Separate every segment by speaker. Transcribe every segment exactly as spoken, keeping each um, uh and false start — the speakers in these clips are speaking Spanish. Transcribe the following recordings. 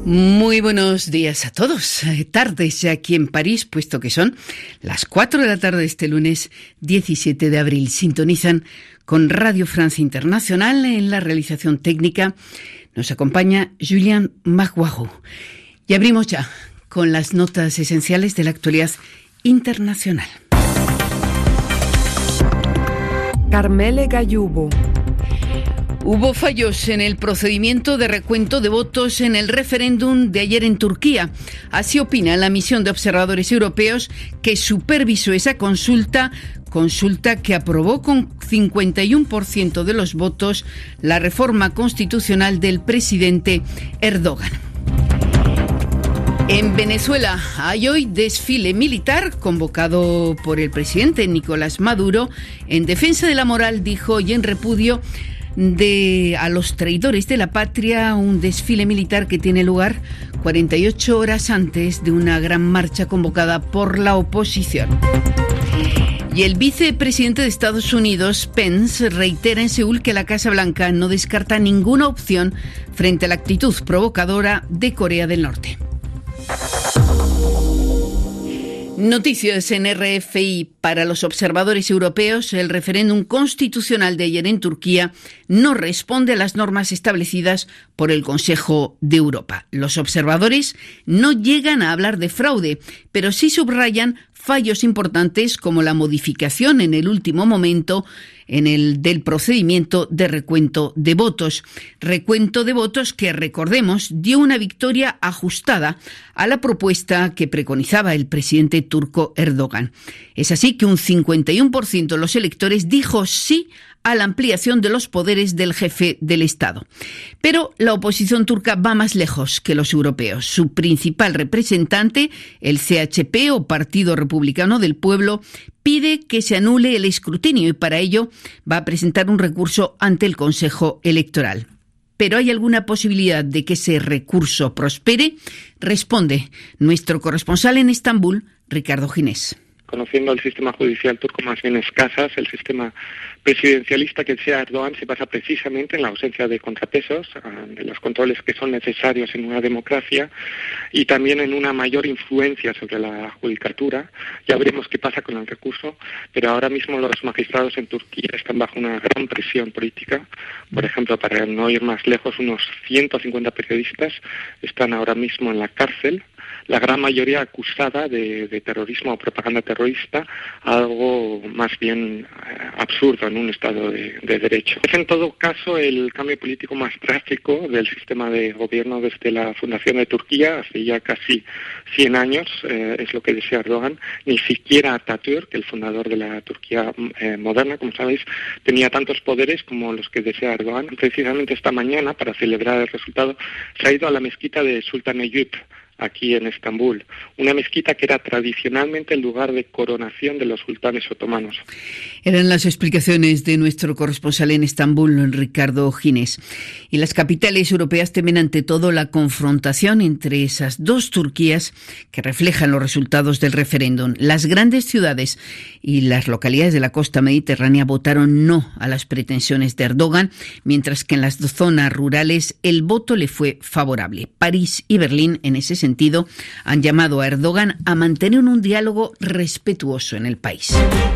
Speaker 1: Muy buenos días a todos. Tardes aquí en París, puesto que son las cuatro de la tarde de este lunes diecisiete de abril. Sintonizan con Radio Francia Internacional. En la realización técnica nos acompaña Julien Magouarou. Y abrimos ya con las notas esenciales de la actualidad internacional.
Speaker 2: Carmele Gallubo.
Speaker 1: Hubo fallos en el procedimiento de recuento de votos en el referéndum de ayer en Turquía. Así opina la misión de observadores europeos que supervisó esa consulta, consulta que aprobó con cincuenta y uno por ciento de los votos la reforma constitucional del presidente Erdogan. En Venezuela hay hoy desfile militar convocado por el presidente Nicolás Maduro en defensa de la moral, dijo, y en repudio de a los traidores de la patria, un desfile militar que tiene lugar cuarenta y ocho horas antes de una gran marcha convocada por la oposición. Y el vicepresidente de Estados Unidos, Pence, reitera en Seúl que la Casa Blanca no descarta ninguna opción frente a la actitud provocadora de Corea del Norte. Noticias en R F I. Para los observadores europeos, el referéndum constitucional de ayer en Turquía no responde a las normas establecidas por el Consejo de Europa. Los observadores no llegan a hablar de fraude, pero sí subrayan fallos importantes como la modificación en el último momento en el del procedimiento de recuento de votos. Recuento de votos que, recordemos, dio una victoria ajustada a la propuesta que preconizaba el presidente turco Erdogan. Es así que un cincuenta y uno por ciento de los electores dijo sí a la ampliación de los poderes del jefe del Estado. Pero la oposición turca va más lejos que los europeos. Su principal representante, el C H P o Partido Republicano del Pueblo, pide que se anule el escrutinio y para ello va a presentar un recurso ante el Consejo Electoral. ¿Pero hay alguna posibilidad de que ese recurso prospere? Responde nuestro corresponsal en Estambul, Ricardo Ginés.
Speaker 3: Conociendo el sistema judicial turco más bien escasas, el sistema presidencialista que desea Erdogan se basa precisamente en la ausencia de contrapesos, de los controles que son necesarios en una democracia y también en una mayor influencia sobre la judicatura. Ya veremos qué pasa con el recurso, pero ahora mismo los magistrados en Turquía están bajo una gran presión política. Por ejemplo, para no ir más lejos, unos ciento cincuenta periodistas están ahora mismo en la cárcel, la gran mayoría acusada de, de terrorismo o propaganda terrorista, algo más bien eh, absurdo en un Estado de, de derecho. Es en todo caso el cambio político más drástico del sistema de gobierno desde la fundación de Turquía, hace ya casi cien años, eh, es lo que desea Erdogan. Ni siquiera Atatürk, el fundador de la Turquía eh, moderna, como sabéis, tenía tantos poderes como los que desea Erdogan. Precisamente esta mañana, para celebrar el resultado, se ha ido a la mezquita de Sultan Eyüp, aquí en Estambul, una mezquita que era tradicionalmente el lugar de coronación de los sultanes otomanos.
Speaker 1: Eran las explicaciones de nuestro corresponsal en Estambul, Ricardo Ginés. Y las capitales europeas temen ante todo la confrontación entre esas dos Turquías que reflejan los resultados del referéndum. Las grandes ciudades y las localidades de la costa mediterránea votaron no a las pretensiones de Erdogan, mientras que en las zonas rurales el voto le fue favorable. París y Berlín, en ese sentido, han llamado a Erdogan a mantener un diálogo respetuoso en el país.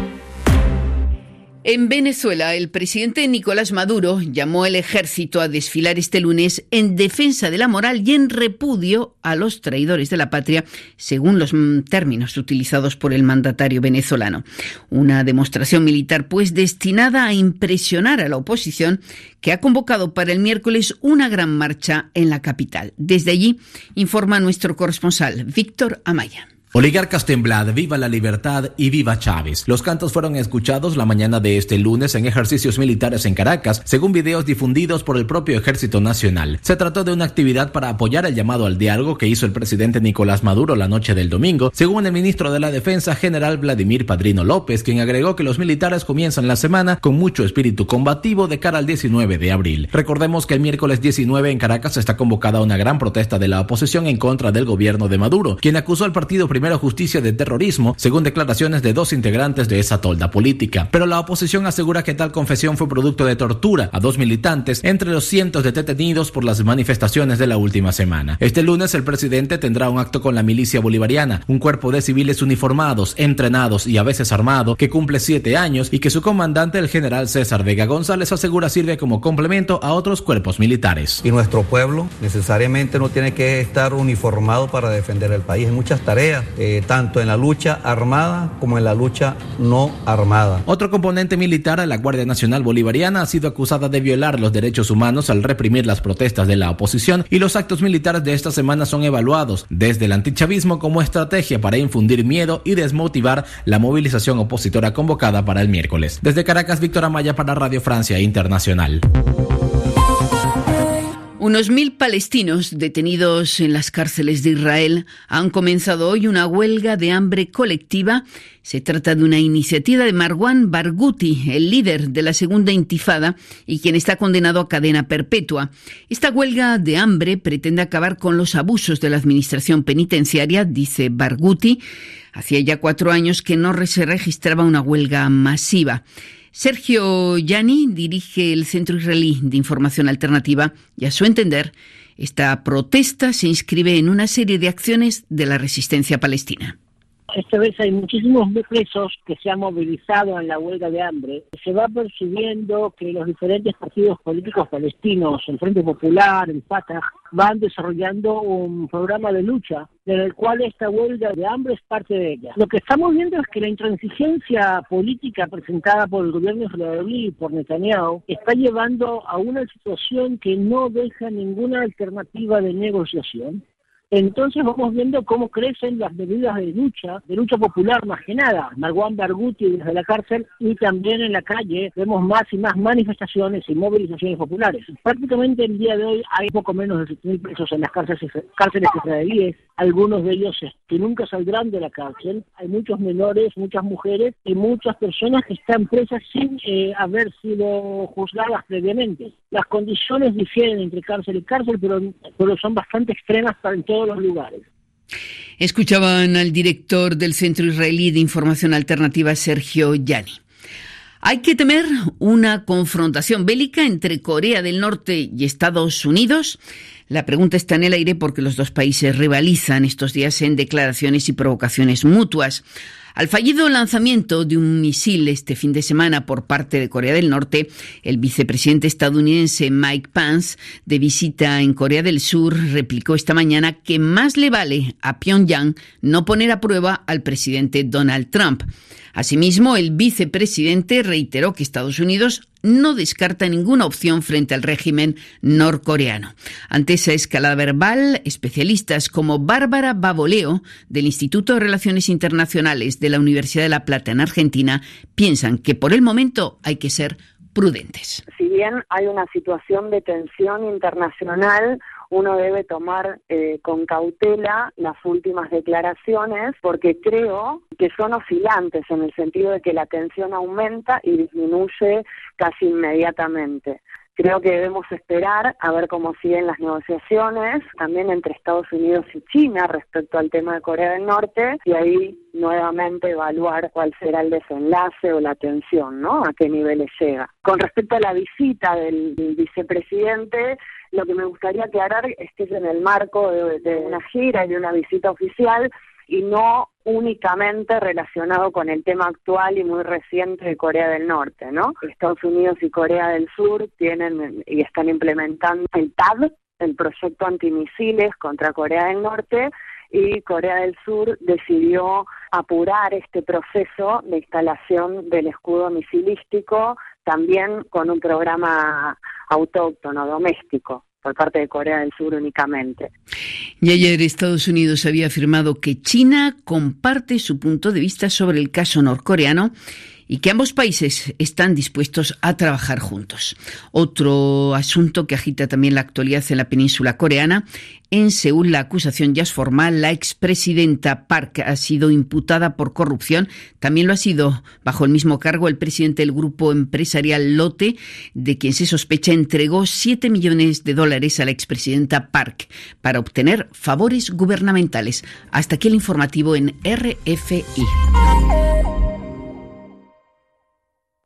Speaker 1: En Venezuela, el presidente Nicolás Maduro llamó al ejército a desfilar este lunes en defensa de la moral y en repudio a los traidores de la patria, según los términos utilizados por el mandatario venezolano. Una demostración militar, pues, destinada a impresionar a la oposición, que ha convocado para el miércoles una gran marcha en la capital. Desde allí, informa nuestro corresponsal, Víctor Amaya.
Speaker 4: Oligarcas temblad, viva la libertad y viva Chávez. Los cantos fueron escuchados la mañana de este lunes en ejercicios militares en Caracas, según videos difundidos por el propio Ejército Nacional. Se trató de una actividad para apoyar el llamado al diálogo que hizo el presidente Nicolás Maduro la noche del domingo, según el ministro de la Defensa, general Vladimir Padrino López, quien agregó que los militares comienzan la semana con mucho espíritu combativo de cara al diecinueve de abril. Recordemos que el miércoles diecinueve en Caracas está convocada una gran protesta de la oposición en contra del gobierno de Maduro, quien acusó al partido primero primero justicia de terrorismo, según declaraciones de dos integrantes de esa tolda política. Pero la oposición asegura que tal confesión fue producto de tortura a dos militantes entre los cientos de detenidos por las manifestaciones de la última semana. Este lunes el presidente tendrá un acto con la milicia bolivariana, un cuerpo de civiles uniformados, entrenados y a veces armado, que cumple siete años y que su comandante, el general César Vega González, asegura sirve como complemento a otros cuerpos militares.
Speaker 5: Y nuestro pueblo necesariamente no tiene que estar uniformado para defender el país. Hay muchas tareas, eh, tanto en la lucha armada como en la lucha no armada.
Speaker 4: Otro componente militar, la Guardia Nacional Bolivariana, ha sido acusada de violar los derechos humanos al reprimir las protestas de la oposición, y los actos militares de esta semana son evaluados desde el antichavismo como estrategia para infundir miedo y desmotivar la movilización opositora convocada para el miércoles. Desde Caracas, Víctor Amaya para Radio Francia Internacional.
Speaker 1: Unos mil palestinos detenidos en las cárceles de Israel han comenzado hoy una huelga de hambre colectiva. Se trata de una iniciativa de Marwan Barghouti, el líder de la segunda intifada y quien está condenado a cadena perpetua. Esta huelga de hambre pretende acabar con los abusos de la administración penitenciaria, dice Barghouti. Hacía ya cuatro años que no se registraba una huelga masiva. Sergio Yanni dirige el Centro Israelí de Información Alternativa y, a su entender, esta protesta se inscribe en una serie de acciones de la resistencia palestina.
Speaker 6: Esta vez hay muchísimos presos que se han movilizado en la huelga de hambre. Se va percibiendo que los diferentes partidos políticos palestinos, el Frente Popular, el Fatah, van desarrollando un programa de lucha en el cual esta huelga de hambre es parte de ella. Lo que estamos viendo es que la intransigencia política presentada por el gobierno israelí y por Netanyahu está llevando a una situación que no deja ninguna alternativa de negociación. Entonces vamos viendo cómo crecen las medidas de lucha, de lucha popular más que nada. Marwan Barghouti desde la cárcel, y también en la calle vemos más y más manifestaciones y movilizaciones populares. Prácticamente el día de hoy hay poco menos de siete mil presos en las cárceles, cárceles israelíes, algunos de ellos que nunca saldrán de la cárcel. Hay muchos menores, muchas mujeres y muchas personas que están presas sin eh, haber sido juzgadas previamente. Las condiciones difieren entre cárcel y cárcel, pero, pero son bastante extremas para en todos los lugares.
Speaker 1: Escuchaban al director del Centro Israelí de Información Alternativa, Sergio Yanni. ¿Hay que temer una confrontación bélica entre Corea del Norte y Estados Unidos? La pregunta está en el aire porque los dos países rivalizan estos días en declaraciones y provocaciones mutuas. Al fallido lanzamiento de un misil este fin de semana por parte de Corea del Norte, el vicepresidente estadounidense Mike Pence, de visita en Corea del Sur, replicó esta mañana que más le vale a Pyongyang no poner a prueba al presidente Donald Trump. Asimismo, el vicepresidente reiteró que Estados Unidos no descarta ninguna opción frente al régimen norcoreano. Ante esa escalada verbal, especialistas como Bárbara Baboleo, del Instituto de Relaciones Internacionales de la Universidad de La Plata en Argentina, piensan que por el momento hay que ser prudentes.
Speaker 7: Si bien hay una situación de tensión internacional, uno debe tomar eh, con cautela las últimas declaraciones, porque creo que son oscilantes en el sentido de que la tensión aumenta y disminuye casi inmediatamente. Creo que debemos esperar a ver cómo siguen las negociaciones, también entre Estados Unidos y China respecto al tema de Corea del Norte, y ahí nuevamente evaluar cuál será el desenlace o la tensión, ¿no? A qué niveles llega. Con respecto a la visita del, del vicepresidente, lo que me gustaría aclarar es que es en el marco de, de una gira y de una visita oficial, y no únicamente relacionado con el tema actual y muy reciente de Corea del Norte, ¿no? Estados Unidos y Corea del Sur tienen y están implementando el T A D, el proyecto antimisiles contra Corea del Norte, y Corea del Sur decidió apurar este proceso de instalación del escudo misilístico, también con un programa autóctono, doméstico, por parte de Corea del Sur únicamente.
Speaker 1: Y ayer Estados Unidos había afirmado que China comparte su punto de vista sobre el caso norcoreano y que ambos países están dispuestos a trabajar juntos. Otro asunto que agita también la actualidad en la península coreana. En Seúl, la acusación ya es formal. La expresidenta Park ha sido imputada por corrupción. También lo ha sido, bajo el mismo cargo, el presidente del grupo empresarial Lotte, de quien se sospecha entregó siete millones de dólares a la expresidenta Park para obtener favores gubernamentales. Hasta aquí el informativo en R F I.